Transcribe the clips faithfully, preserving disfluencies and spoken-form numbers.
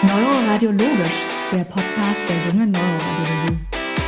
Neuroradiologisch, der Podcast der jungen Neuroradiologie.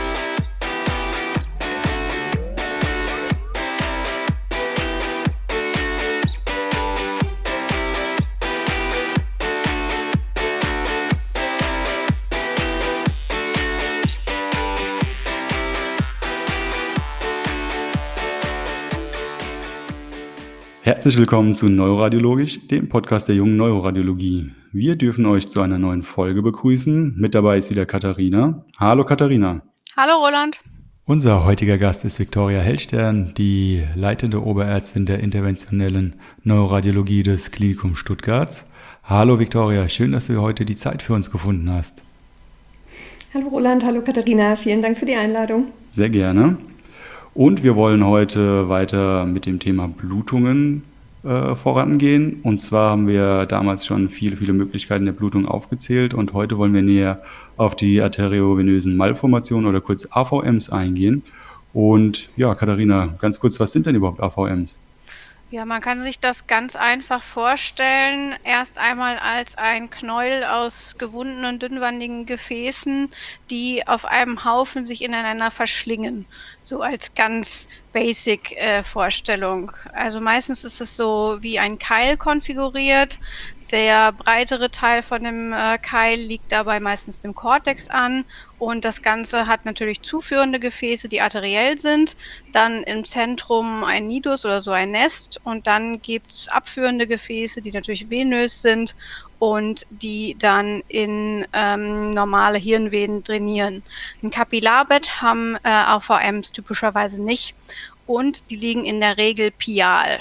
Herzlich willkommen zu Neuroradiologisch, dem Podcast der jungen Neuroradiologie. Wir dürfen euch zu einer neuen Folge begrüßen. Mit dabei ist wieder Katharina. Hallo Katharina. Hallo Roland. Unser heutiger Gast ist Viktoria Hellstern, die leitende Oberärztin der interventionellen Neuroradiologie des Klinikums Stuttgarts. Hallo Viktoria, schön, dass du heute die Zeit für uns gefunden hast. Hallo Roland, hallo Katharina, vielen Dank für die Einladung. Sehr gerne. Und wir wollen heute weiter mit dem Thema Blutungen äh, vorangehen. Und zwar haben wir damals schon viele, viele Möglichkeiten der Blutung aufgezählt. Und heute wollen wir näher auf die arteriovenösen Malformationen oder kurz A V Ms eingehen. Und ja, Katharina, ganz kurz, was sind denn überhaupt A V Ms? Ja, man kann sich das ganz einfach vorstellen, erst einmal als ein Knäuel aus gewundenen, dünnwandigen Gefäßen, die auf einem Haufen sich ineinander verschlingen, so als ganz basic äh, Vorstellung. Also meistens ist es so wie ein Keil konfiguriert. Der breitere Teil von dem äh, Keil liegt dabei meistens dem Kortex an und das Ganze hat natürlich zuführende Gefäße, die arteriell sind, dann im Zentrum ein Nidus oder so ein Nest und dann gibt's abführende Gefäße, die natürlich venös sind und die dann in ähm, normale Hirnvenen drainieren. Ein Kapillarbett haben äh, A V Ms typischerweise nicht und die liegen in der Regel pial.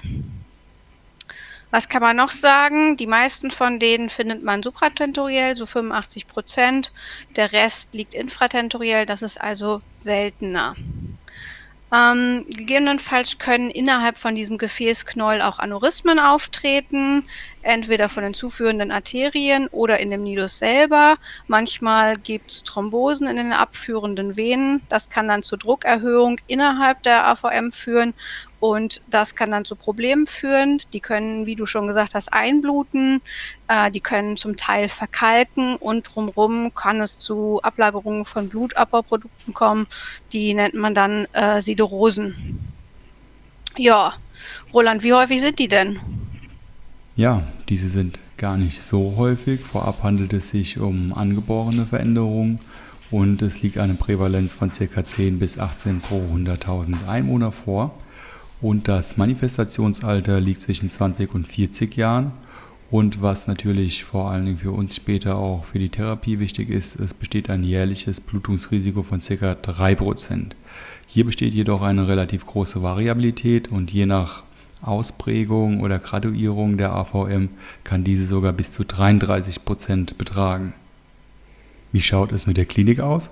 Was kann man noch sagen? Die meisten von denen findet man supratentoriell, so fünfundachtzig Prozent. Der Rest liegt infratentoriell, das ist also seltener. Ähm, gegebenenfalls können innerhalb von diesem Gefäßknäuel auch Aneurysmen auftreten, entweder von den zuführenden Arterien oder in dem Nidus selber. Manchmal gibt es Thrombosen in den abführenden Venen. Das kann dann zur Druckerhöhung innerhalb der A V M führen und das kann dann zu Problemen führen. Die können, wie du schon gesagt hast, einbluten. Äh, die können zum Teil verkalken und drumherum kann es zu Ablagerungen von Blutabbauprodukten kommen. Die nennt man dann äh, Siderosen. Ja, Roland, wie häufig sind die denn? Ja, diese sind gar nicht so häufig. Vorab handelt es sich um angeborene Veränderungen und es liegt eine Prävalenz von ca. zehn bis achtzehn pro hunderttausend Einwohner vor. Und das Manifestationsalter liegt zwischen zwanzig und vierzig Jahren. Und was natürlich vor allen Dingen für uns später auch für die Therapie wichtig ist, es besteht ein jährliches Blutungsrisiko von ca. drei Prozent. Hier besteht jedoch eine relativ große Variabilität und je nach Ausprägung oder Graduierung der A V M kann diese sogar bis zu dreiunddreißig Prozent betragen. Wie schaut es mit der Klinik aus?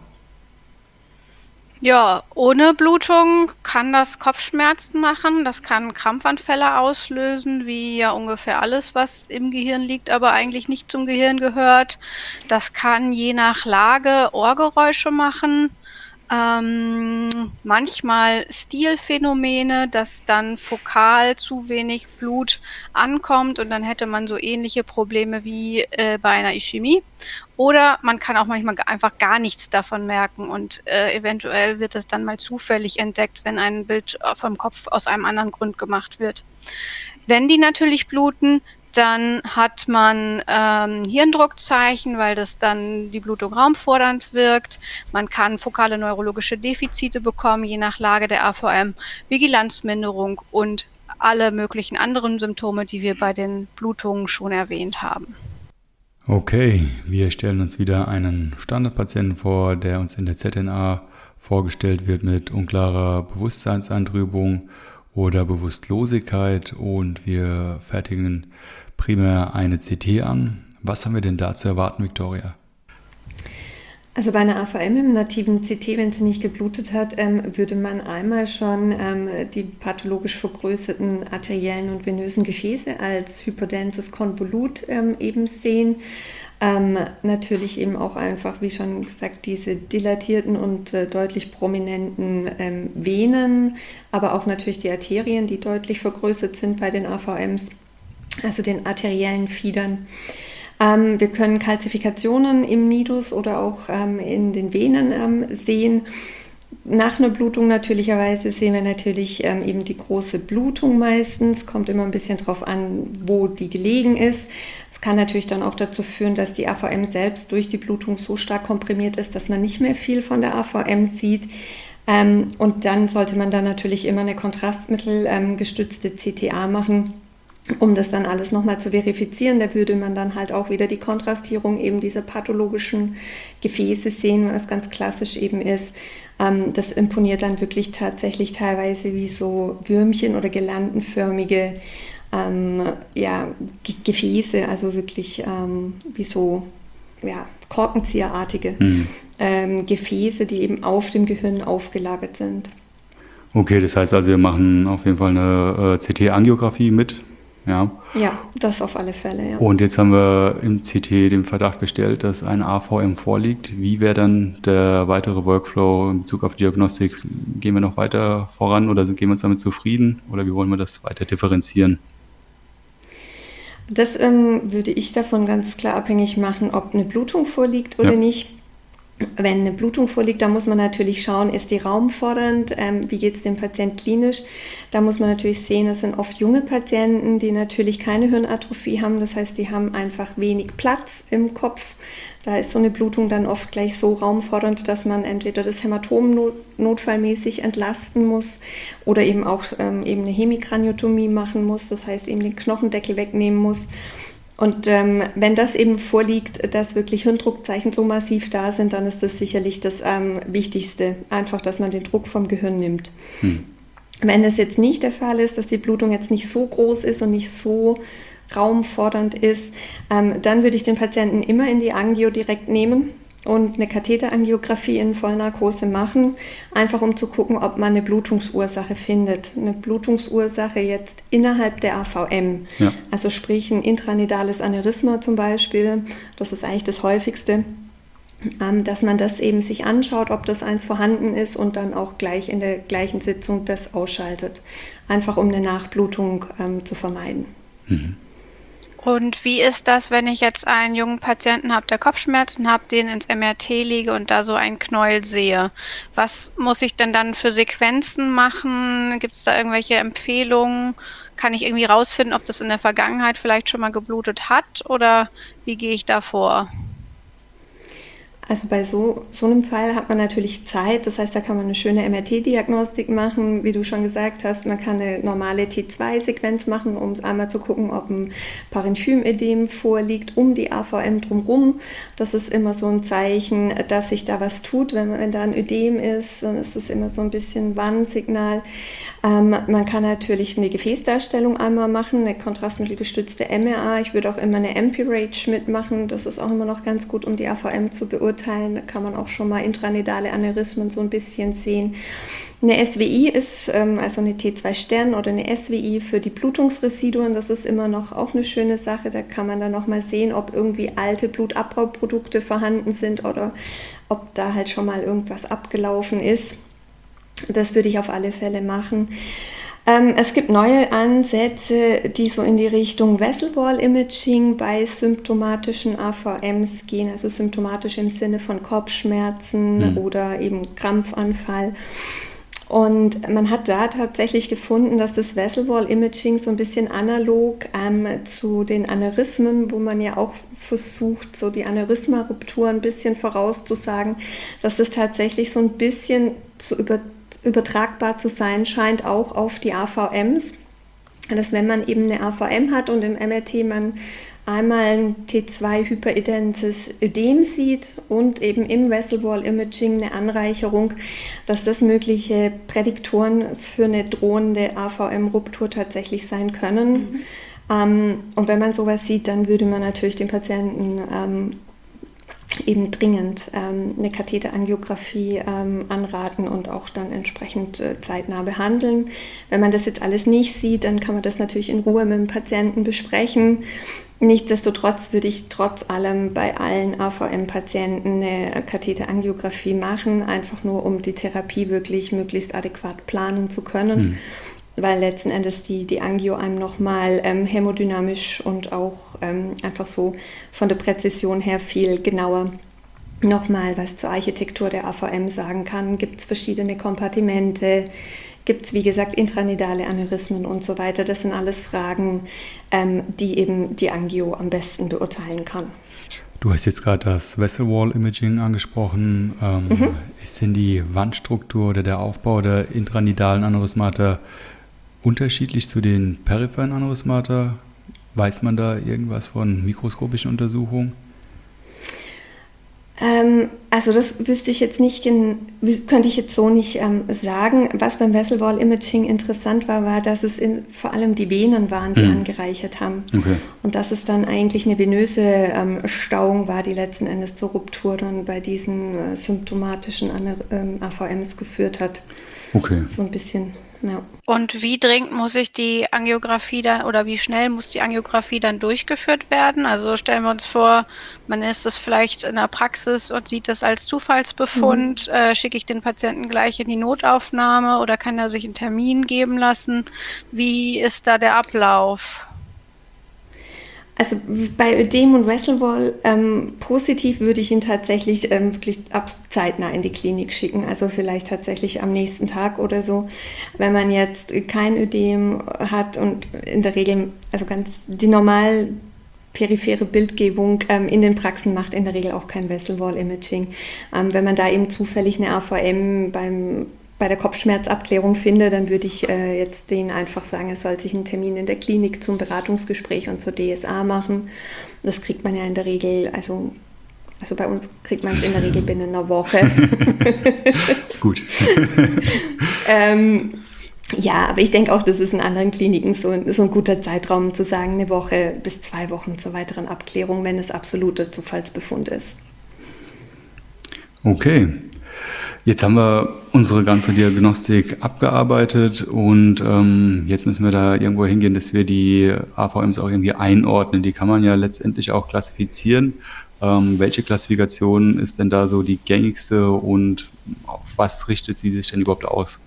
Ja, ohne Blutung kann das Kopfschmerzen machen, das kann Krampfanfälle auslösen, wie ja ungefähr alles, was im Gehirn liegt, aber eigentlich nicht zum Gehirn gehört. Das kann je nach Lage Ohrgeräusche machen. Ähm, manchmal Stilphänomene, dass dann fokal zu wenig Blut ankommt und dann hätte man so ähnliche Probleme wie äh, bei einer Ischämie. Oder man kann auch manchmal einfach gar nichts davon merken und äh, eventuell wird es dann mal zufällig entdeckt, wenn ein Bild vom Kopf aus einem anderen Grund gemacht wird. Wenn die natürlich bluten, dann hat man ähm, Hirndruckzeichen, weil das dann die Blutung raumfordernd wirkt. Man kann fokale neurologische Defizite bekommen, je nach Lage der A V M, Vigilanzminderung und alle möglichen anderen Symptome, die wir bei den Blutungen schon erwähnt haben. Okay, wir stellen uns wieder einen Standardpatienten vor, der uns in der Z N A vorgestellt wird mit unklarer Bewusstseinsantrübung oder Bewusstlosigkeit und wir fertigen primär eine C T an. Was haben wir denn da zu erwarten, Viktoria? Also bei einer A V M im nativen C T, wenn sie nicht geblutet hat, ähm, würde man einmal schon ähm, die pathologisch vergrößerten arteriellen und venösen Gefäße als hyperdenses Konvolut ähm, eben sehen. Ähm, natürlich eben auch einfach, wie schon gesagt, diese dilatierten und äh, deutlich prominenten ähm, Venen, aber auch natürlich die Arterien, die deutlich vergrößert sind bei den A V Ms, also den arteriellen Fiedern. Ähm, wir können Kalzifikationen im Nidus oder auch ähm, in den Venen ähm, sehen. Nach einer Blutung natürlicherweise sehen wir natürlich ähm, eben die große Blutung meistens. Kommt immer ein bisschen drauf an, wo die gelegen ist. Es kann natürlich dann auch dazu führen, dass die A V M selbst durch die Blutung so stark komprimiert ist, dass man nicht mehr viel von der A V M sieht. Ähm, und dann sollte man dann natürlich immer eine kontrastmittelgestützte ähm, C T A machen, um das dann alles nochmal zu verifizieren. Da würde man dann halt auch wieder die Kontrastierung eben dieser pathologischen Gefäße sehen, was ganz klassisch eben ist. Ähm, das imponiert dann wirklich tatsächlich teilweise wie so Würmchen oder girlandenförmige ähm, ja, G- Gefäße, also wirklich ähm, wie so ja, Korkenzieherartige mhm. ähm, Gefäße, die eben auf dem Gehirn aufgelagert sind. Okay, das heißt also, wir machen auf jeden Fall eine äh, C T-Angiografie mit. Ja. ja, das auf alle Fälle, ja. Und jetzt haben wir im C T den Verdacht gestellt, dass ein A V M vorliegt. Wie wäre dann der weitere Workflow in Bezug auf Diagnostik? Gehen wir noch weiter voran oder gehen wir uns damit zufrieden oder wie wollen wir das weiter differenzieren? Das ähm, würde ich davon ganz klar abhängig machen, ob eine Blutung vorliegt oder ja. nicht. Wenn eine Blutung vorliegt, da muss man natürlich schauen, ist die raumfordernd, ähm, wie geht es dem Patient klinisch. Da muss man natürlich sehen, es sind oft junge Patienten, die natürlich keine Hirnatrophie haben. Das heißt, die haben einfach wenig Platz im Kopf. Da ist so eine Blutung dann oft gleich so raumfordernd, dass man entweder das Hämatom not- notfallmäßig entlasten muss oder eben auch ähm, eben eine Hemikraniotomie machen muss. Das heißt, eben den Knochendeckel wegnehmen muss. Und ähm, wenn das eben vorliegt, dass wirklich Hirndruckzeichen so massiv da sind, dann ist das sicherlich das ähm, Wichtigste. Einfach, dass man den Druck vom Gehirn nimmt. Hm. Wenn das jetzt nicht der Fall ist, dass die Blutung jetzt nicht so groß ist und nicht so raumfordernd ist, ähm, dann würde ich den Patienten immer in die Angio direkt nehmen und eine Katheterangiographie in Vollnarkose machen, einfach um zu gucken, ob man eine Blutungsursache findet. Eine Blutungsursache jetzt innerhalb der A V M, ja. Also sprich ein intranidales Aneurysma zum Beispiel, das ist eigentlich das häufigste, ähm, dass man das eben sich anschaut, ob das eins vorhanden ist und dann auch gleich in der gleichen Sitzung das ausschaltet, einfach um eine Nachblutung ähm, zu vermeiden. Mhm. Und wie ist das, wenn ich jetzt einen jungen Patienten habe, der Kopfschmerzen hat, den ins M R T lege und da so einen Knäuel sehe? Was muss ich denn dann für Sequenzen machen? Gibt es da irgendwelche Empfehlungen? Kann ich irgendwie rausfinden, ob das in der Vergangenheit vielleicht schon mal geblutet hat oder wie gehe ich da vor? Also bei so, so einem Fall hat man natürlich Zeit, das heißt, da kann man eine schöne M R T-Diagnostik machen, wie du schon gesagt hast. Man kann eine normale T zwei Sequenz machen, um einmal zu gucken, ob ein Parenchymödem vorliegt, um die A V M drumherum. Das ist immer so ein Zeichen, dass sich da was tut. Wenn, man, wenn da ein Ödem ist, dann ist das immer so ein bisschen Warnsignal. Ähm, man kann natürlich eine Gefäßdarstellung einmal machen, eine kontrastmittelgestützte M R A. Ich würde auch immer eine M P-Rage mitmachen. Das ist auch immer noch ganz gut, um die A V M zu beurteilen. Da kann man auch schon mal intranidale Aneurysmen so ein bisschen sehen. Eine S W I ist, ähm, also eine T zwei Stern oder eine S W I für die Blutungsresiduen. Das ist immer noch auch eine schöne Sache. Da kann man dann noch mal sehen, ob irgendwie alte Blutabbauprodukte vorhanden sind oder ob da halt schon mal irgendwas abgelaufen ist. Das würde ich auf alle Fälle machen. Ähm, es gibt neue Ansätze, die so in die Richtung Vessel Wall Imaging bei symptomatischen A V Ms gehen, also symptomatisch im Sinne von Kopfschmerzen mhm. oder eben Krampfanfall. Und man hat da tatsächlich gefunden, dass das Vessel Wall Imaging so ein bisschen analog ähm, zu den Aneurysmen, wo man ja auch versucht, so die Aneurysma-Ruptur ein bisschen vorauszusagen, dass das tatsächlich so ein bisschen zu über übertragbar zu sein scheint, auch auf die A V Ms. Dass wenn man eben eine A V M hat und im M R T man einmal ein T zwei hyperidentes Ödem sieht und eben im Vessel Wall Imaging eine Anreicherung, dass das mögliche Prädiktoren für eine drohende A V M-Ruptur tatsächlich sein können. Mhm. Ähm, und wenn man sowas sieht, dann würde man natürlich den Patienten ähm, eben dringend ähm, eine Katheterangiographie ähm, anraten und auch dann entsprechend äh, zeitnah behandeln. Wenn man das jetzt alles nicht sieht, dann kann man das natürlich in Ruhe mit dem Patienten besprechen. Nichtsdestotrotz würde ich trotz allem bei allen A V M-Patienten eine Katheterangiographie machen, einfach nur um die Therapie wirklich möglichst adäquat planen zu können. Hm. weil letzten Endes die, die Angio einem nochmal ähm, hämodynamisch und auch ähm, einfach so von der Präzision her viel genauer nochmal was zur Architektur der A V M sagen kann. Gibt es verschiedene Kompartimente? Gibt es, wie gesagt, intranidale Aneurysmen und so weiter? Das sind alles Fragen, ähm, die eben die Angio am besten beurteilen kann. Du hast jetzt gerade das Vessel Wall Imaging angesprochen. Ähm, mhm. Ist denn die Wandstruktur oder der Aufbau der intranidalen Aneurysmata unterschiedlich zu den peripheren Aneurysmata? Weiß man da irgendwas von mikroskopischen Untersuchungen? Ähm, also das wüsste ich jetzt nicht, könnte ich jetzt so nicht ähm, sagen. Was beim Vessel Wall Imaging interessant war, war, dass es in, vor allem die Venen waren, die mhm. angereichert haben. Okay. Und dass es dann eigentlich eine venöse ähm, Stauung war, die letzten Endes zur Ruptur dann bei diesen äh, symptomatischen ähm, A V Ms geführt hat. Okay. So ein bisschen. Ja. Und wie dringend muss ich die Angiografie dann oder wie schnell muss die Angiografie dann durchgeführt werden? Also stellen wir uns vor, man ist das vielleicht in der Praxis und sieht das als Zufallsbefund. Mhm. Äh, schicke ich den Patienten gleich in die Notaufnahme oder kann er sich einen Termin geben lassen? Wie ist da der Ablauf? Also bei Ödem und Vessel Wall ähm, positiv würde ich ihn tatsächlich ähm, wirklich ab zeitnah in die Klinik schicken, also vielleicht tatsächlich am nächsten Tag oder so. Wenn man jetzt kein Ödem hat und in der Regel, also ganz die normal periphere Bildgebung ähm, in den Praxen macht in der Regel auch kein Vessel Wall Imaging. Ähm, wenn man da eben zufällig eine A V M beim bei der Kopfschmerzabklärung finde, dann würde ich äh, jetzt denen einfach sagen, er soll sich einen Termin in der Klinik zum Beratungsgespräch und zur D S A machen. Das kriegt man ja in der Regel, also, also bei uns kriegt man es in der Regel binnen einer Woche. Gut. ähm, ja, aber ich denke auch, das ist in anderen Kliniken so, so ein guter Zeitraum, zu sagen, eine Woche bis zwei Wochen zur weiteren Abklärung, wenn es absoluter Zufallsbefund ist. Okay. Jetzt haben wir unsere ganze Diagnostik abgearbeitet und ähm, jetzt müssen wir da irgendwo hingehen, dass wir die A V Ms auch irgendwie einordnen. Die kann man ja letztendlich auch klassifizieren. Ähm, welche Klassifikation ist denn da so die gängigste und auf was richtet sie sich denn überhaupt aus?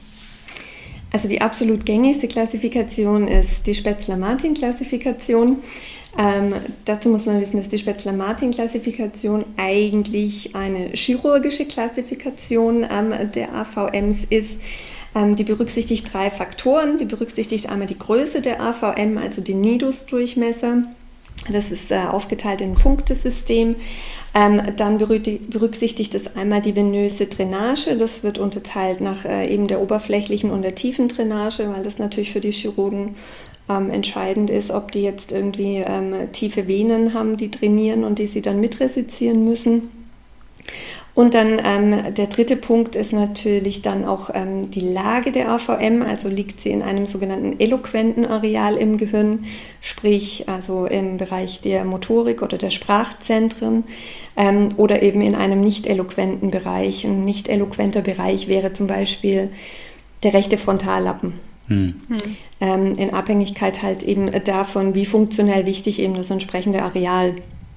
Also die absolut gängigste Klassifikation ist die Spätzler-Martin-Klassifikation. Ähm, dazu muss man wissen, dass die Spätzler-Martin-Klassifikation eigentlich eine chirurgische Klassifikation ähm, der A V Ms ist. Ähm, die berücksichtigt drei Faktoren. Die berücksichtigt einmal die Größe der A V M, also den Nidus-Durchmesser. Das ist äh, aufgeteilt in ein Punktesystem. Ähm, dann berücksichtigt es einmal die venöse Drainage. Das wird unterteilt nach äh, eben der oberflächlichen und der tiefen Drainage, weil das natürlich für die Chirurgen ähm, entscheidend ist, ob die jetzt irgendwie ähm, tiefe Venen haben, die drainieren und die sie dann mitresizieren müssen. Und dann ähm, der dritte Punkt ist natürlich dann auch ähm, die Lage der A V M, also liegt sie in einem sogenannten eloquenten Areal im Gehirn, sprich also im Bereich der Motorik oder der Sprachzentren ähm, oder eben in einem nicht eloquenten Bereich. Ein nicht eloquenter Bereich wäre zum Beispiel der rechte Frontallappen. Hm. Ähm, in Abhängigkeit halt eben davon, wie funktionell wichtig eben das entsprechende Areal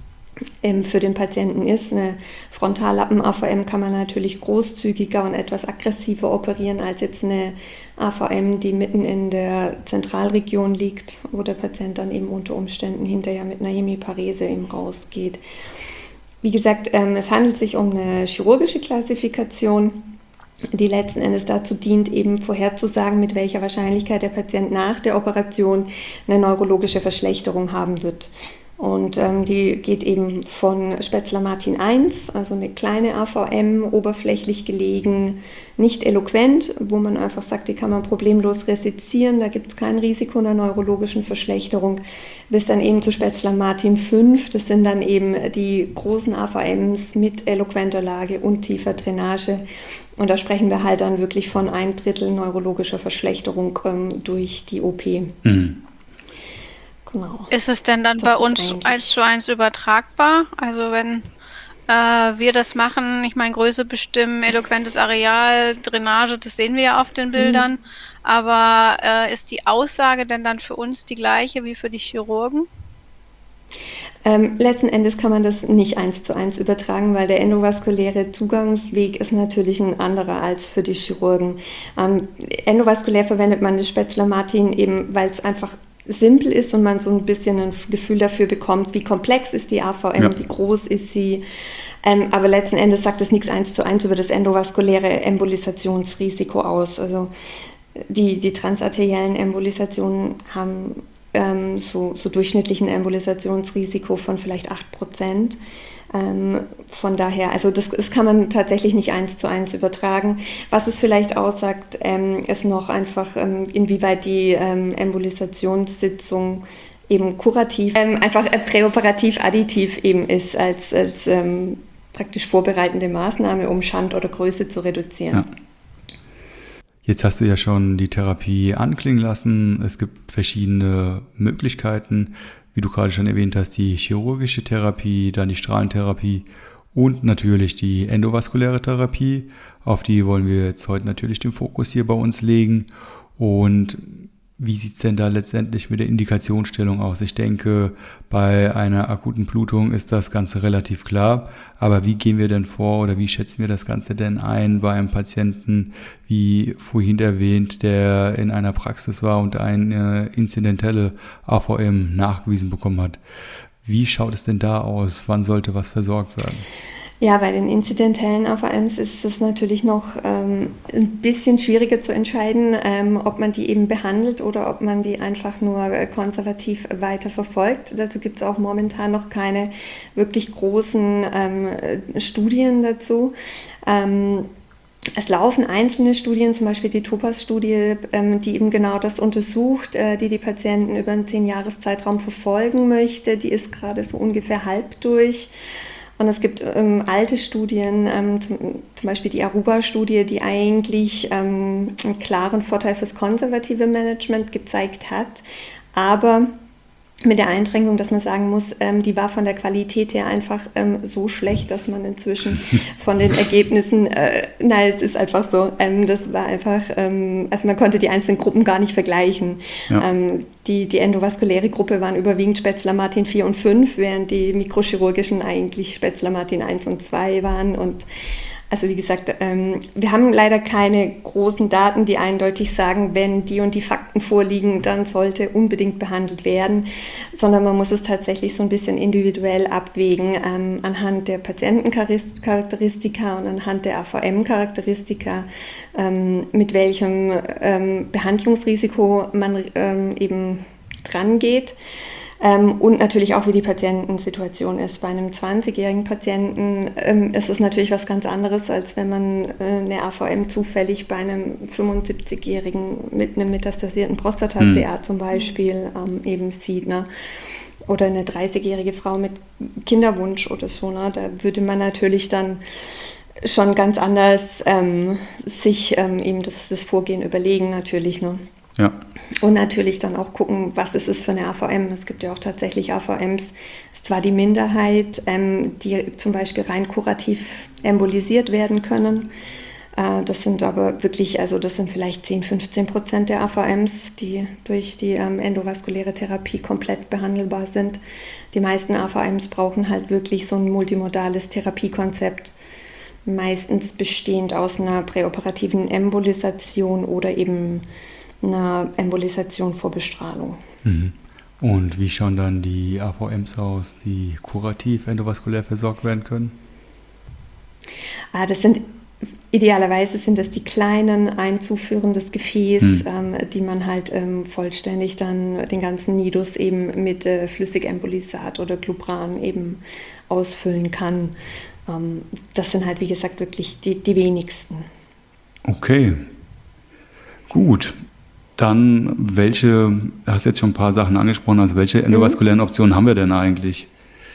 für den Patienten ist. Eine Frontallappen-A V M kann man natürlich großzügiger und etwas aggressiver operieren als jetzt eine A V M, die mitten in der Zentralregion liegt, wo der Patient dann eben unter Umständen hinterher mit einer Hemiparese eben rausgeht. Wie gesagt, es handelt sich um eine chirurgische Klassifikation, die letzten Endes dazu dient, eben vorherzusagen, mit welcher Wahrscheinlichkeit der Patient nach der Operation eine neurologische Verschlechterung haben wird. Und ähm, die geht eben von Spätzler-Martin eins, also eine kleine A V M, oberflächlich gelegen, nicht eloquent, wo man einfach sagt, die kann man problemlos resizieren, da gibt es kein Risiko einer neurologischen Verschlechterung, bis dann eben zu Spätzler-Martin fünf, das sind dann eben die großen A V Ms mit eloquenter Lage und tiefer Drainage. Und da sprechen wir halt dann wirklich von ein Drittel neurologischer Verschlechterung ähm, durch die O P. Mhm. Genau. Ist es denn dann das bei uns eins zu eins übertragbar? Also wenn äh, wir das machen, ich meine Größe bestimmen, eloquentes Areal, Drainage, das sehen wir ja auf den Bildern, mhm. aber äh, ist die Aussage denn dann für uns die gleiche wie für die Chirurgen? Ähm, letzten Endes kann man das nicht eins zu eins übertragen, weil der endovaskuläre Zugangsweg ist natürlich ein anderer als für die Chirurgen. Ähm, endovaskulär verwendet man das Spätzle-Martin eben, weil es einfach simpel ist und man so ein bisschen ein Gefühl dafür bekommt, wie komplex ist die A V M, ja. Wie groß ist sie. Ähm, aber letzten Endes sagt es nichts eins zu eins über das endovaskuläre Embolisationsrisiko aus. Also die, die transarteriellen Embolisationen haben ähm, so, so durchschnittlichen Embolisationsrisiko von vielleicht acht Prozent. Ähm, von daher, also das, das kann man tatsächlich nicht eins zu eins übertragen. Was es vielleicht aussagt, ähm, ist noch einfach, ähm, inwieweit die ähm, Embolisationssitzung eben kurativ, ähm, einfach äh, präoperativ additiv eben ist als, als ähm, praktisch vorbereitende Maßnahme, um Schand oder Größe zu reduzieren. Ja. Jetzt hast du ja schon die Therapie anklingen lassen. Es gibt verschiedene Möglichkeiten, wie du gerade schon erwähnt hast, die chirurgische Therapie, dann die Strahlentherapie und natürlich die endovaskuläre Therapie. Auf die wollen wir jetzt heute natürlich den Fokus hier bei uns legen. Und wie sieht es denn da letztendlich mit der Indikationsstellung aus? Ich denke, bei einer akuten Blutung ist das Ganze relativ klar. Aber wie gehen wir denn vor oder wie schätzen wir das Ganze denn ein bei einem Patienten, wie vorhin erwähnt, der in einer Praxis war und eine inzidentelle A V M nachgewiesen bekommen hat? Wie schaut es denn da aus? Wann sollte was versorgt werden? Ja, bei den inzidentellen A V Ms ist es natürlich noch ähm, ein bisschen schwieriger zu entscheiden, ähm, ob man die eben behandelt oder ob man die einfach nur äh, konservativ weiter verfolgt. Dazu gibt es auch momentan noch keine wirklich großen ähm, Studien dazu. Ähm, Es laufen einzelne Studien, zum Beispiel die TOPAZ-Studie, ähm, die eben genau das untersucht, äh, die die Patienten über einen zehn-Jahres-Zeitraum verfolgen möchte. Die ist gerade so ungefähr halb durch. Und es gibt ähm, alte Studien, ähm, zum, zum Beispiel die Aruba-Studie, die eigentlich ähm, einen klaren Vorteil fürs konservative Management gezeigt hat, aber mit der Einschränkung, dass man sagen muss, ähm, die war von der Qualität her einfach ähm, so schlecht, dass man inzwischen von den Ergebnissen, äh, nein, es ist einfach so, ähm, das war einfach, ähm, also man konnte die einzelnen Gruppen gar nicht vergleichen. Ja. Ähm, die, die endovaskuläre Gruppe waren überwiegend Spätzle-Martin vier und fünf, während die mikrochirurgischen eigentlich Spätzle-Martin eins und zwei waren. Und also wie gesagt, ähm, wir haben leider keine großen Daten, die eindeutig sagen, wenn die und die Fakten vorliegen, dann sollte unbedingt behandelt werden, sondern man muss es tatsächlich so ein bisschen individuell abwägen ähm, anhand der Patientencharakteristika und anhand der A V M-Charakteristika, ähm, mit welchem ähm, Behandlungsrisiko man ähm, eben dran geht. Ähm, und natürlich auch, wie die Patientensituation ist. Bei einem zwanzigjährigen Patienten ähm, ist es natürlich was ganz anderes, als wenn man äh, eine A V M zufällig bei einem fünfundsiebzigjährigen mit einem metastasierten Prostata-C A mhm. zum Beispiel ähm, eben sieht. Ne? Oder eine dreißigjährige Frau mit Kinderwunsch oder so. Ne? Da würde man natürlich dann schon ganz anders ähm, sich ähm, eben das, das Vorgehen überlegen natürlich. Ne? Ja. Und natürlich dann auch gucken, was ist es für eine A V M. Es gibt ja auch tatsächlich A V Ms, ist zwar die Minderheit, ähm, die zum Beispiel rein kurativ embolisiert werden können. Äh, das sind aber wirklich, also das sind vielleicht zehn, fünfzehn Prozent der A V Ms, die durch die ähm, endovaskuläre Therapie komplett behandelbar sind. Die meisten A V Ms brauchen halt wirklich so ein multimodales Therapiekonzept, meistens bestehend aus einer präoperativen Embolisation oder eben einer Embolisation vor Bestrahlung. Mhm. Und wie schauen dann die A V Ms aus, die kurativ endovaskulär versorgt werden können? Ah, das sind idealerweise sind das die kleinen Einzuführen des Gefäß, mhm. ähm, die man halt ähm, vollständig dann den ganzen Nidus eben mit äh, Flüssigembolisat oder Glubran eben ausfüllen kann. Ähm, das sind halt, wie gesagt, wirklich die, die wenigsten. Okay, gut. Dann, welche, du hast jetzt schon ein paar Sachen angesprochen, also welche endovaskulären Optionen haben wir denn eigentlich?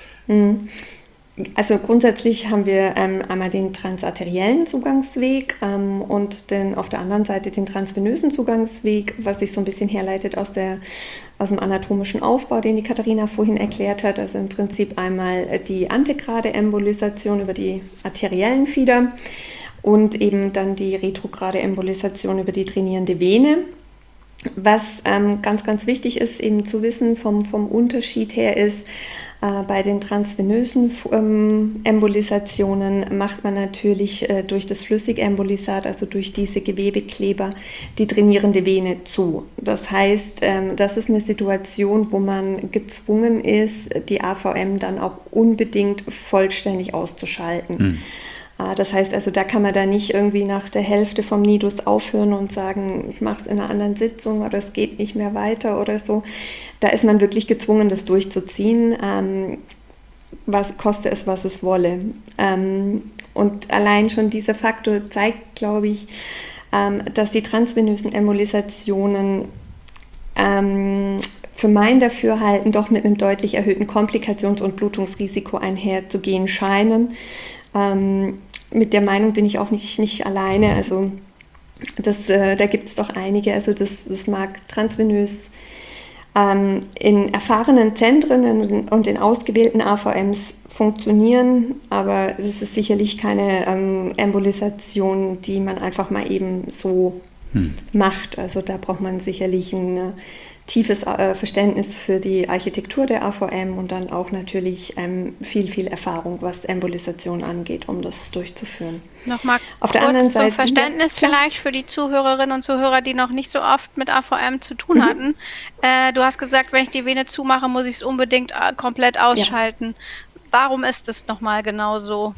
Also grundsätzlich haben wir ähm, einmal den transarteriellen Zugangsweg ähm, und den, auf der anderen Seite den transvenösen Zugangsweg, was sich so ein bisschen herleitet aus, der, aus dem anatomischen Aufbau, den die Katharina vorhin erklärt hat. Also im Prinzip einmal die antegrade Embolisation über die arteriellen Fieder und eben dann die retrograde Embolisation über die drainierende Vene. Was ähm, ganz, ganz wichtig ist, eben zu wissen vom, vom Unterschied her ist, Äh, bei den transvenösen ähm, Embolisationen macht man natürlich äh, durch das Flüssigembolisat, also durch diese Gewebekleber, die drainierende Vene zu. Das heißt, ähm, das ist eine Situation, wo man gezwungen ist, die A V M dann auch unbedingt vollständig auszuschalten. Hm. Das heißt also, da kann man da nicht irgendwie nach der Hälfte vom Nidus aufhören und sagen, ich mache es in einer anderen Sitzung oder es geht nicht mehr weiter oder so. Da ist man wirklich gezwungen, das durchzuziehen, ähm, was koste es, was es wolle. Ähm, und allein schon dieser Faktor zeigt, glaube ich, ähm, dass die transvenösen Embolisationen ähm, für mein Dafürhalten doch mit einem deutlich erhöhten Komplikations- und Blutungsrisiko einherzugehen scheinen. Ähm, mit der Meinung bin ich auch nicht, nicht alleine, also das, äh, da gibt es doch einige, also das, das mag transvenös ähm, in erfahrenen Zentren und in ausgewählten A V Ms funktionieren, aber es ist sicherlich keine ähm, Embolisation, die man einfach mal eben so hm. macht, also da braucht man sicherlich ein tiefes äh, Verständnis für die Architektur der A V M und dann auch natürlich ähm, viel, viel Erfahrung, was Embolisation angeht, um das durchzuführen. Nochmal Auf kurz der anderen zum Seite, Verständnis ja, vielleicht für die Zuhörerinnen und Zuhörer, die noch nicht so oft mit A V M zu tun mhm. hatten. Äh, du hast gesagt, wenn ich die Vene zumache, muss ich es unbedingt äh, komplett ausschalten. Ja. Warum ist es nochmal genau so?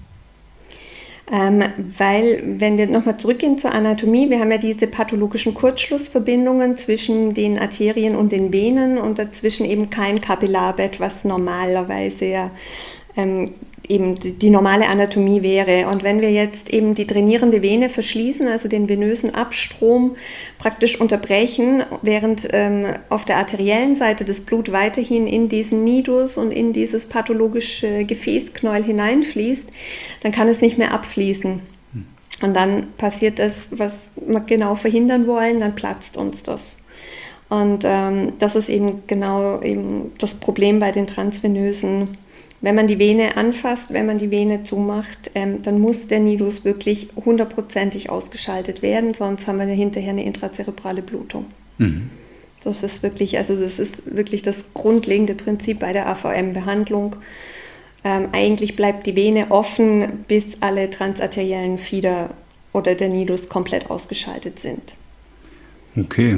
Ähm, weil, wenn wir nochmal zurückgehen zur Anatomie, wir haben ja diese pathologischen Kurzschlussverbindungen zwischen den Arterien und den Venen und dazwischen eben kein Kapillarbett, was normalerweise ja ähm, eben die, die normale Anatomie wäre. Und wenn wir jetzt eben die drainierende Vene verschließen, also den venösen Abstrom praktisch unterbrechen, während ähm, auf der arteriellen Seite das Blut weiterhin in diesen Nidus und in dieses pathologische Gefäßknäuel hineinfließt, dann kann es nicht mehr abfließen. Und dann passiert das, was wir genau verhindern wollen, dann platzt uns das. Und ähm, das ist eben genau eben das Problem bei den transvenösen. Wenn man die Vene anfasst, wenn man die Vene zumacht, ähm, dann muss der Nidus wirklich hundertprozentig ausgeschaltet werden, sonst haben wir hinterher eine intrazerebrale Blutung. Mhm. Das ist wirklich, also das ist wirklich das grundlegende Prinzip bei der A V M-Behandlung. Ähm, eigentlich bleibt die Vene offen, bis alle transarteriellen Fieder oder der Nidus komplett ausgeschaltet sind. Okay.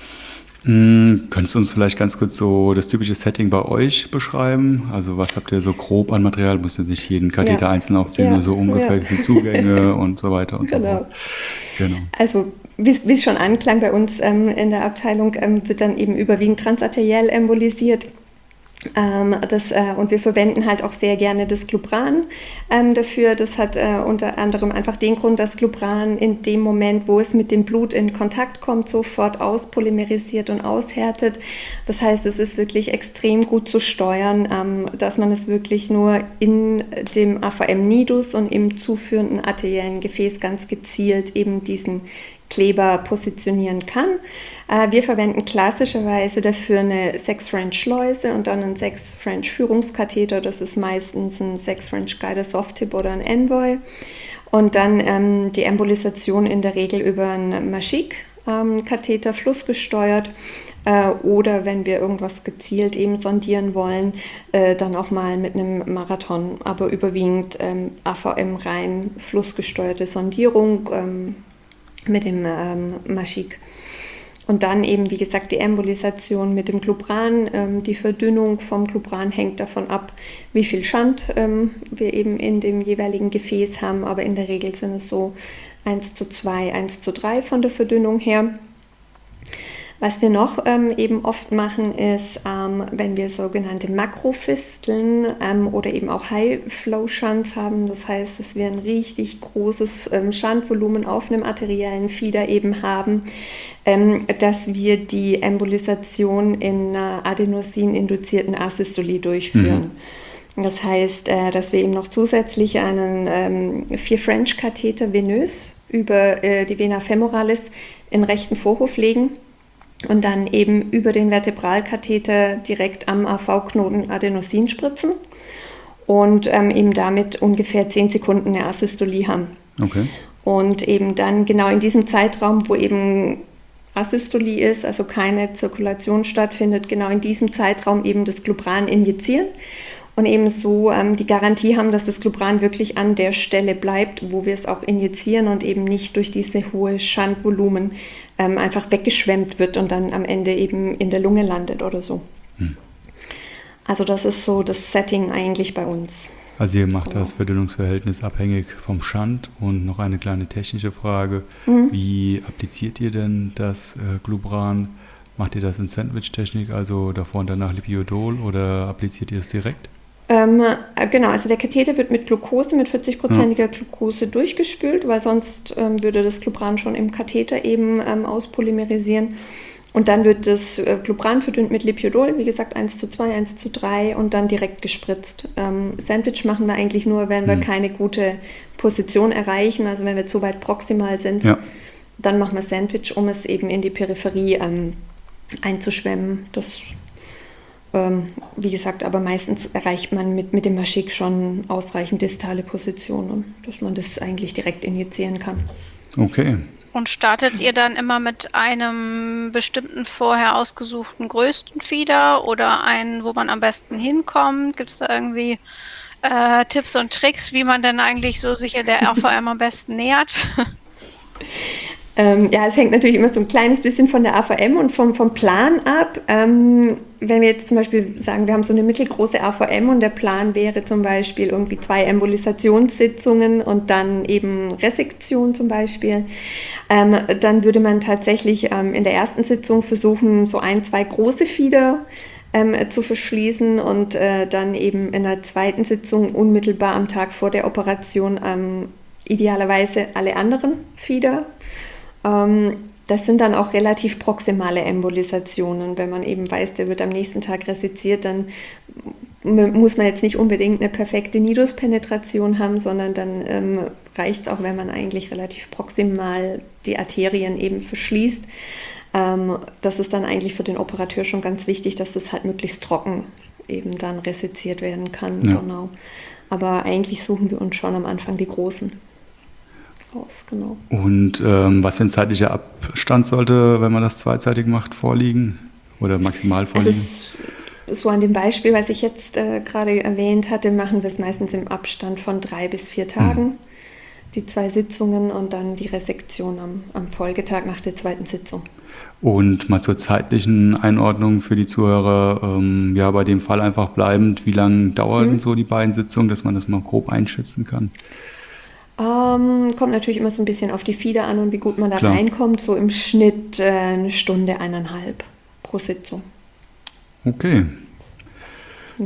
Hm, könntest du uns vielleicht ganz kurz so das typische Setting bei euch beschreiben? Also was habt ihr so grob an Material? Du musst jetzt nicht jeden Katheter ja. einzeln aufzählen, ja. nur so ungefähr ja. die Zugänge und so weiter und genau. so fort. Genau. Also wie es schon anklang, bei uns ähm, in der Abteilung ähm, wird dann eben überwiegend transarteriell embolisiert. Ähm, das, äh, und wir verwenden halt auch sehr gerne das Glubran ähm, dafür. Das hat äh, unter anderem einfach den Grund, dass Glubran in dem Moment, wo es mit dem Blut in Kontakt kommt, sofort auspolymerisiert und aushärtet. Das heißt, es ist wirklich extrem gut zu steuern, ähm, dass man es wirklich nur in dem A V M-Nidus und im zuführenden arteriellen Gefäß ganz gezielt eben diesen Kleber positionieren kann. Äh, wir verwenden klassischerweise dafür eine Sechs-French-Schleuse und dann einen Sechs-French-Führungskatheter. Das ist meistens ein Sechs-French-Guider Soft-Tip oder ein Envoy. Und dann ähm, die Embolisation in der Regel über einen Maschik-Katheter, ähm, flussgesteuert. Äh, oder wenn wir irgendwas gezielt eben sondieren wollen, äh, dann auch mal mit einem Marathon. Aber überwiegend ähm, A V M rein flussgesteuerte Sondierung, ähm, mit dem ähm, Maschik. Und dann eben, wie gesagt, die Embolisation mit dem Glubran. Ähm, die Verdünnung vom Glubran hängt davon ab, wie viel Schand ähm, wir eben in dem jeweiligen Gefäß haben. Aber in der Regel sind es so eins zu zwei, eins zu drei von der Verdünnung her. Was wir noch ähm, eben oft machen, ist, ähm, wenn wir sogenannte Makrofisteln ähm, oder eben auch High-Flow-Shunts haben, das heißt, dass wir ein richtig großes ähm, Shuntvolumen auf einem arteriellen Fieder eben haben, ähm, dass wir die Embolisation in einer Adenosin-induzierten Asystolie durchführen. Mhm. Das heißt, äh, dass wir eben noch zusätzlich einen ähm, vier-French-Katheter venös über äh, die Vena femoralis in den rechten Vorhof legen und dann eben über den Vertebralkatheter direkt am A V-Knoten Adenosin spritzen und ähm, eben damit ungefähr zehn Sekunden eine Asystolie haben. Okay. Und eben dann genau in diesem Zeitraum, wo eben Asystolie ist, also keine Zirkulation stattfindet, genau in diesem Zeitraum eben das Glubran injizieren und eben so ähm, die Garantie haben, dass das Glubran wirklich an der Stelle bleibt, wo wir es auch injizieren und eben nicht durch diese hohe Schandvolumen ähm, einfach weggeschwemmt wird und dann am Ende eben in der Lunge landet oder so. Hm. Also das ist so das Setting eigentlich bei uns. Also ihr macht das Verdünnungsverhältnis abhängig vom Schand. Und noch eine kleine technische Frage. Mhm. Wie appliziert ihr denn das äh, Glubran? Macht ihr das in Sandwich-Technik, also davor und danach Lipiodol, oder appliziert ihr es direkt? Ähm, genau, also der Katheter wird mit Glucose, mit vierzig-prozentiger ja. Glucose durchgespült, weil sonst ähm, würde das Glubran schon im Katheter eben ähm, auspolymerisieren. Und dann wird das äh, Glubran verdünnt mit Lipiodol, wie gesagt eins zu zwei, eins zu drei und dann direkt gespritzt. Ähm, Sandwich machen wir eigentlich nur, wenn wir hm. keine gute Position erreichen, also wenn wir zu weit proximal sind, ja. dann machen wir Sandwich, um es eben in die Peripherie ähm, einzuschwemmen. Das, ähm, wie gesagt, aber meistens erreicht man mit, mit dem Maschik schon ausreichend distale Positionen, dass man das eigentlich direkt injizieren kann. Okay. Und startet ihr dann immer mit einem bestimmten vorher ausgesuchten größten Fieder oder einen, wo man am besten hinkommt? Gibt es da irgendwie äh, Tipps und Tricks, wie man denn eigentlich so sicher der A V M am besten nähert? Ähm, ja, es hängt natürlich immer so ein kleines bisschen von der A V M und vom, vom Plan ab. Ähm, wenn wir jetzt zum Beispiel sagen, wir haben so eine mittelgroße A V M und der Plan wäre zum Beispiel irgendwie zwei Embolisationssitzungen und dann eben Resektion zum Beispiel, ähm, dann würde man tatsächlich ähm, in der ersten Sitzung versuchen, so ein, zwei große Fieder ähm, zu verschließen und äh, dann eben in der zweiten Sitzung unmittelbar am Tag vor der Operation ähm, idealerweise alle anderen Fieder. Das sind dann auch relativ proximale Embolisationen. Wenn man eben weiß, der wird am nächsten Tag reseziert, dann muss man jetzt nicht unbedingt eine perfekte Niduspenetration haben, sondern dann ähm, reicht es auch, wenn man eigentlich relativ proximal die Arterien eben verschließt. Ähm, das ist dann eigentlich für den Operateur schon ganz wichtig, dass das halt möglichst trocken eben dann reseziert werden kann. Ja. Genau. Aber eigentlich suchen wir uns schon am Anfang die großen raus, genau. Und ähm, was für ein zeitlicher Abstand sollte, wenn man das zweizeitig macht, vorliegen? Oder maximal vorliegen? Also so an dem Beispiel, was ich jetzt äh, gerade erwähnt hatte, machen wir es meistens im Abstand von drei bis vier Tagen. Hm. Die zwei Sitzungen und dann die Resektion am, am Folgetag nach der zweiten Sitzung. Und mal zur zeitlichen Einordnung für die Zuhörer, ähm, ja, bei dem Fall einfach bleibend, wie lange dauern hm. so die beiden Sitzungen, dass man das mal grob einschätzen kann? Ähm, kommt natürlich immer so ein bisschen auf die Fieder an und wie gut man da Klar. reinkommt. So im Schnitt äh, eine Stunde, eineinhalb pro Sitzung. Okay. Ja.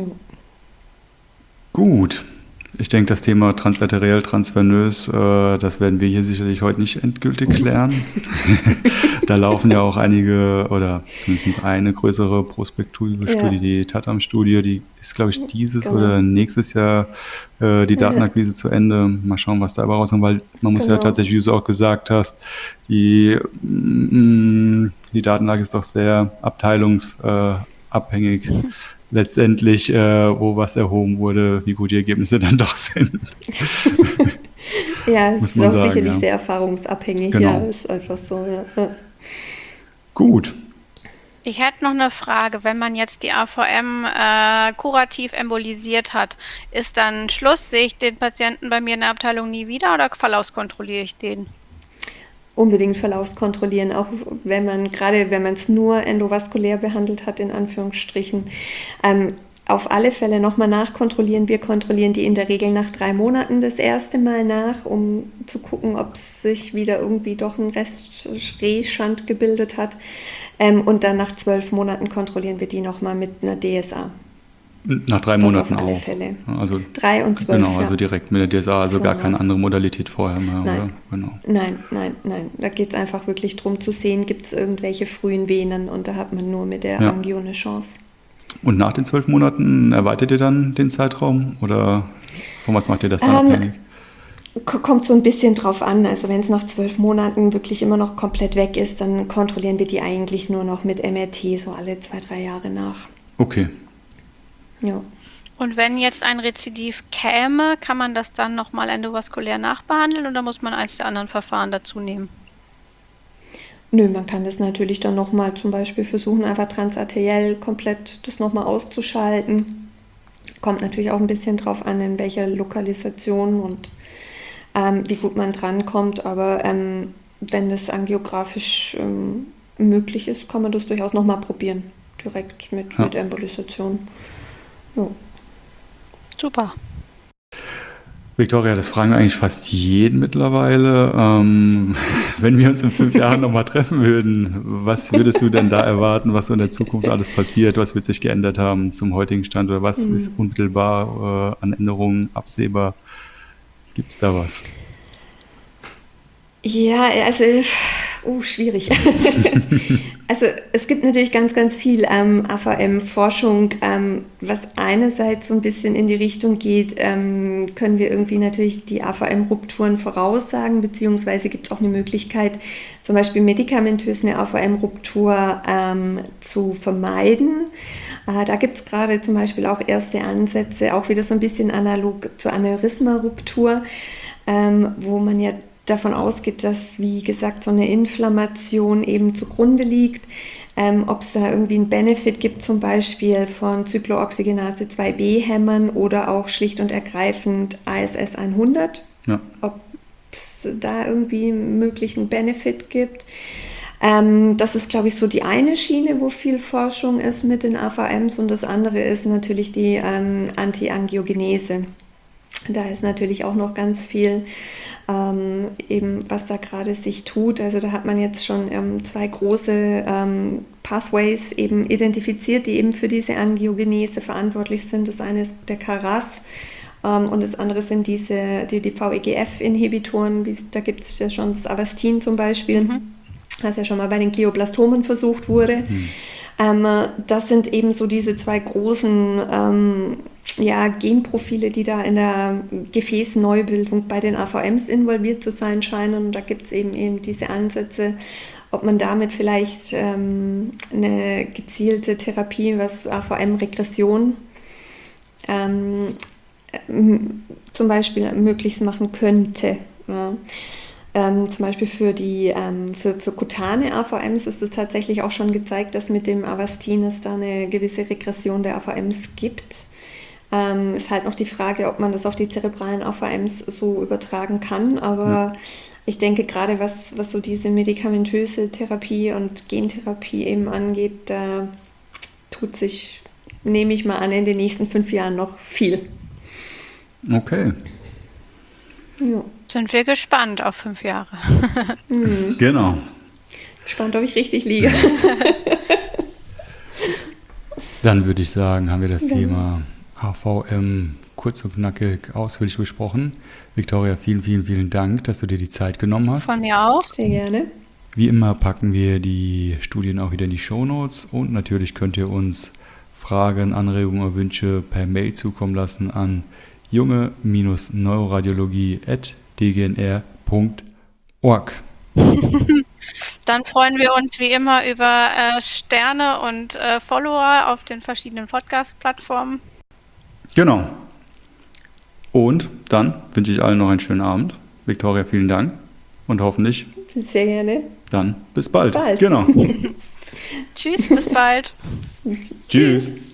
Gut. Ich denke, das Thema transarteriell, transvenös, äh, das werden wir hier sicherlich heute nicht endgültig klären. Da laufen ja auch einige oder zumindest eine größere prospektive ja. Studie, die Tatam-Studie, die ist, glaube ich, dieses genau. oder nächstes Jahr äh, die Datenakquise ja. zu Ende. Mal schauen, was dabei rauskommt, weil man muss genau. ja tatsächlich, wie du auch gesagt hast, die, mh, die Datenlage ist doch sehr abteilungsabhängig. Äh, letztendlich, äh, wo was erhoben wurde, wie gut die Ergebnisse dann doch sind. Ja, es ist auch sagen, sicherlich ja. sehr erfahrungsabhängig. Genau. Ja, ist einfach so. Ja. Gut. Ich hätte noch eine Frage. Wenn man jetzt die A V M äh, kurativ embolisiert hat, ist dann Schluss? Sehe ich den Patienten bei mir in der Abteilung nie wieder oder verlaufskontrolliere ich den? Unbedingt verlaufskontrollieren, auch wenn man, gerade wenn man es nur endovaskulär behandelt hat, in Anführungsstrichen, ähm, auf alle Fälle nochmal nachkontrollieren. Wir kontrollieren die in der Regel nach drei Monaten das erste Mal nach, um zu gucken, ob sich wieder irgendwie doch ein Rest Rehschand gebildet hat. Ähm, und dann nach zwölf Monaten kontrollieren wir die nochmal mit einer D S A. Nach drei das Monaten auf alle auch. Fälle. Also, Drei und zwölf. Genau, also direkt mit der D S A, also genau. gar keine andere Modalität vorher mehr, nein. oder? Genau. Nein, nein, nein. Da geht es einfach wirklich darum zu sehen, gibt es irgendwelche frühen Venen und da hat man nur mit der ja. Angio eine Chance. Und nach den zwölf Monaten erweitert ihr dann den Zeitraum oder von was macht ihr das dann ähm, abhängig? Kommt so ein bisschen drauf an. Also wenn es nach zwölf Monaten wirklich immer noch komplett weg ist, dann kontrollieren wir die eigentlich nur noch mit M R T so alle zwei, drei Jahre nach. Okay. Ja. Und wenn jetzt ein Rezidiv käme, kann man das dann nochmal endovaskulär nachbehandeln oder muss man eins der anderen Verfahren dazu nehmen? Nö, man kann das natürlich dann nochmal zum Beispiel versuchen, einfach transarteriell komplett das nochmal auszuschalten. Kommt natürlich auch ein bisschen drauf an, in welcher Lokalisation und ähm, wie gut man drankommt. Aber ähm, wenn das angiografisch ähm, möglich ist, kann man das durchaus nochmal probieren. Direkt mit, Ja. mit Embolisation. Ja. Super. Victoria, das fragen wir eigentlich fast jeden mittlerweile. Ähm, wenn wir uns in fünf Jahren nochmal treffen würden, was würdest du denn da erwarten, was so in der Zukunft alles passiert? Was wird sich geändert haben zum heutigen Stand oder was Mhm. ist unmittelbar äh, an Änderungen absehbar? Gibt es da was? Ja, also, uh, schwierig. Also es gibt natürlich ganz, ganz viel ähm, A V M-Forschung, ähm, was einerseits so ein bisschen in die Richtung geht, ähm, können wir irgendwie natürlich die A V M-Rupturen voraussagen, beziehungsweise gibt es auch eine Möglichkeit, zum Beispiel medikamentös eine A V M-Ruptur ähm, zu vermeiden. Äh, da gibt es gerade zum Beispiel auch erste Ansätze, auch wieder so ein bisschen analog zur Aneurysma-Ruptur, ähm, wo man ja davon ausgeht, dass, wie gesagt, so eine Inflammation eben zugrunde liegt. Ähm, ob es da irgendwie einen Benefit gibt, zum Beispiel von Cyclooxygenase zwei b-Hämmern oder auch schlicht und ergreifend A S S hundert. Ja. Ob es da irgendwie einen möglichen Benefit gibt. Ähm, das ist, glaube ich, so die eine Schiene, wo viel Forschung ist mit den A V Ms, und das andere ist natürlich die ähm, Antiangiogenese. Da ist natürlich auch noch ganz viel, ähm, eben was da gerade sich tut. Also da hat man jetzt schon ähm, zwei große ähm, Pathways eben identifiziert, die eben für diese Angiogenese verantwortlich sind. Das eine ist der K R A S ähm, und das andere sind diese, die, die V E G F-Inhibitoren. Da gibt es ja schon das Avastin zum Beispiel, Mhm. was ja schon mal bei den Glioblastomen versucht wurde. Hm. Ähm, das sind eben so diese zwei großen ähm, ja, Genprofile, die da in der Gefäßneubildung bei den A V Ms involviert zu sein scheinen. Und da gibt es eben, eben diese Ansätze, ob man damit vielleicht ähm, eine gezielte Therapie, was A V M-Regression ähm, ähm, zum Beispiel möglichst machen könnte. Ja. Ähm, zum Beispiel für die ähm, für, für kutane A V Ms ist es tatsächlich auch schon gezeigt, dass mit dem Avastin es da eine gewisse Regression der A V Ms gibt. Ähm, ist halt noch die Frage, ob man das auf die zerebralen A V Ms so übertragen kann, aber Ja. ich denke gerade, was, was so diese medikamentöse Therapie und Gentherapie eben angeht, da tut sich, nehme ich mal an, in den nächsten fünf Jahren noch viel. Okay, Ja. Sind wir gespannt auf fünf Jahre. Hm. genau. Gespannt, ob ich richtig liege. Dann würde ich sagen, haben wir das Ja. Thema A V M kurz und knackig ausführlich besprochen. Victoria, vielen, vielen, vielen Dank, dass du dir die Zeit genommen hast. Von mir auch. Sehr gerne. Wie immer packen wir die Studien auch wieder in die Shownotes und natürlich könnt ihr uns Fragen, Anregungen oder Wünsche per Mail zukommen lassen an junge-neuroradiologie at d g n r punkt org. Dann freuen wir uns wie immer über äh, Sterne und äh, Follower auf den verschiedenen Podcast-Plattformen. Genau. Und dann wünsche ich allen noch einen schönen Abend. Victoria, vielen Dank und hoffentlich Sehr gerne. dann bis bald. bald. Genau. Tschüss, bis bald. Tschüss.